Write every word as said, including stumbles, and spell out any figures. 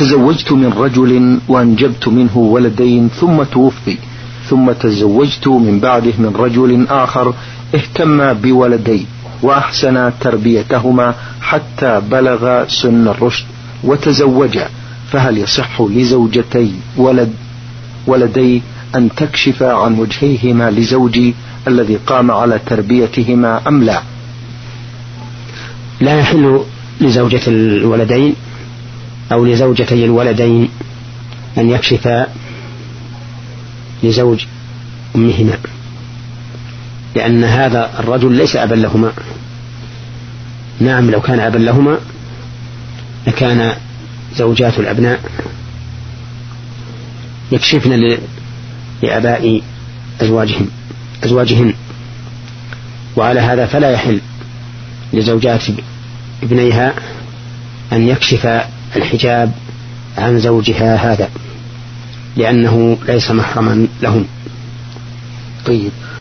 تزوجت من رجل وأنجبت منه ولدين ثم توفي، ثم تزوجت من بعده من رجل آخر اهتم بولدي وأحسن تربيتهما حتى بلغ سن الرشد وتزوجا، فهل يصح لزوجتي ولد ولدي أن تكشف عن وجهيهما لزوجي الذي قام على تربيتهما أم لا؟ لا يحل لزوجة الولدين أو لزوجتي الولدين أن يكشف لزوج أمهما، لأن هذا الرجل ليس أبا لهما. نعم لو كان أبا لهما لكان زوجات الأبناء يكشفن لآباء أزواجهم أزواجهن، وعلى هذا فلا يحل لزوجات ابنيها أن يكشف الحجاب عن زوجها هذا، لأنه ليس محرما لهم. طيب.